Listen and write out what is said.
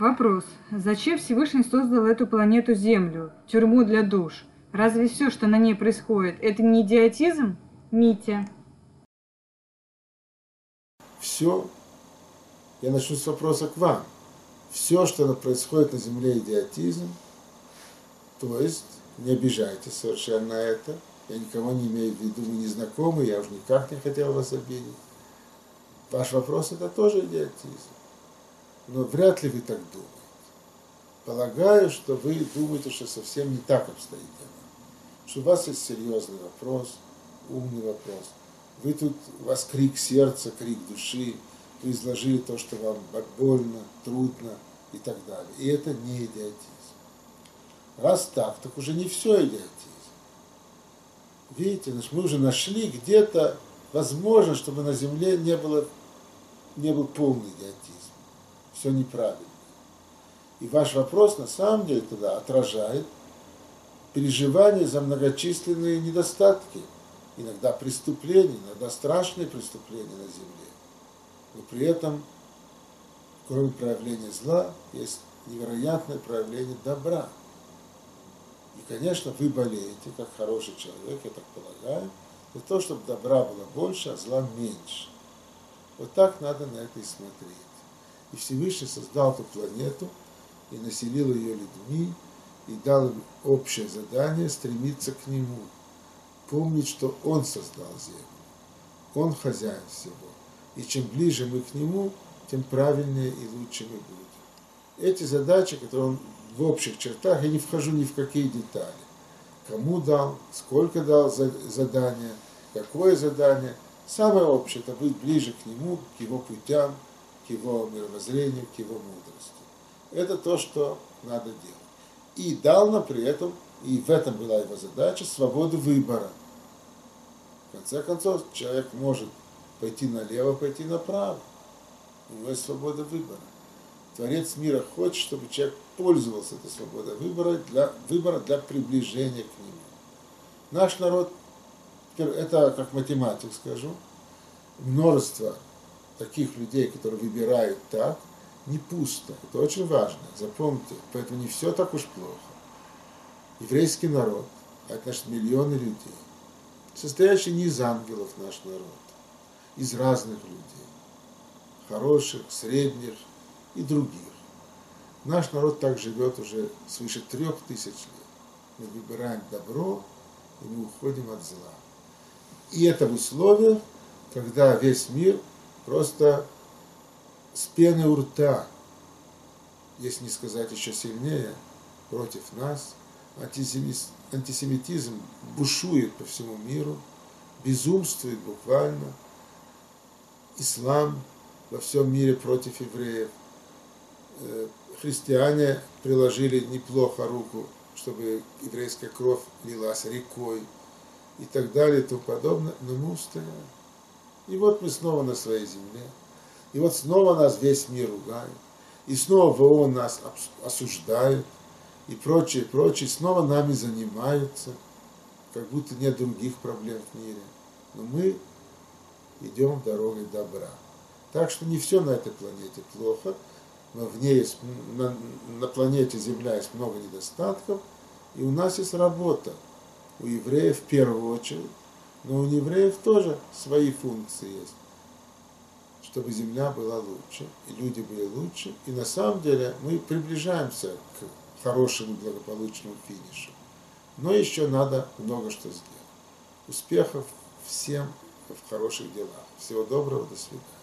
Вопрос. Зачем Всевышний создал эту планету Землю, тюрьму для душ? Разве все, что на ней происходит, это не идиотизм? Митя. Все, я начну с вопроса к вам. Все, что происходит на Земле, идиотизм. То есть, не обижайтесь совершенно на это. Я никого не имею в виду, вы не знакомы, я уже никак не хотел вас обидеть. Ваш вопрос это тоже идиотизм. Но вряд ли вы так думаете. Полагаю, что вы думаете, что совсем не так обстоит дело. Что у вас есть серьезный вопрос, умный вопрос. У вас крик сердца, крик души, вы изложили то, что вам больно, трудно и так далее. И это не идиотизм. Раз так уже не все идиотизм. Видите, мы уже нашли где-то, возможно, чтобы на Земле не был полный идиотизм. Все неправильно. И ваш вопрос на самом деле тогда отражает переживание за многочисленные недостатки, иногда преступления, иногда страшные преступления на Земле. Но при этом, кроме проявления зла, есть невероятное проявление добра. И, конечно, вы болеете, как хороший человек, я так полагаю, для того, чтобы добра было больше, а зла меньше. Вот так надо на это и смотреть. И Всевышний создал эту планету и населил ее людьми, и дал им общее задание стремиться к Нему. Помнить, что Он создал Землю. Он хозяин всего. И чем ближе мы к Нему, тем правильнее и лучше мы будем. Эти задачи, которые Он в общих чертах, я не вхожу ни в какие детали. Кому дал, сколько дал задания, какое задание. Самое общее – это быть ближе к Нему, к Его путям, к Его мировоззрению, к Его мудрости. Это то, что надо делать. И дал нам при этом, и в этом была его задача, свободу выбора. В конце концов, человек может пойти налево, пойти направо. У него есть свобода выбора. Творец мира хочет, чтобы человек пользовался этой свободой выбора для приближения к нему. Наш народ, это как математик скажу, множество таких людей, которые выбирают так, не пусто. Это очень важно, запомните. Поэтому не все так уж плохо. Еврейский народ, а это значит миллионы людей, состоящий не из ангелов наш народ, из разных людей, хороших, средних и других. Наш народ так живет уже свыше 3000 лет. Мы выбираем добро, и мы уходим от зла. И это в условиях, когда весь мир просто с пеной у рта, если не сказать еще сильнее, против нас. Антисемитизм бушует по всему миру, безумствует буквально. Ислам во всем мире против евреев. Христиане приложили неплохо руку, чтобы еврейская кровь лилась рекой и так далее и тому подобное, но мы устояли. И вот мы снова на своей земле. И вот снова нас весь мир ругает. И снова в ООН нас осуждают. И прочее, прочее. Снова нами занимаются. Как будто нет других проблем в мире. Но мы идем дорогой добра. Так что не все на этой планете плохо. Но в ней есть, на планете Земля есть много недостатков. И у нас есть работа. У евреев в первую очередь. Но у евреев тоже свои функции есть. Чтобы Земля была лучше, и люди были лучше. И на самом деле мы приближаемся к хорошему благополучному финишу. Но еще надо много что сделать. Успехов всем в хороших делах. Всего доброго, до свидания.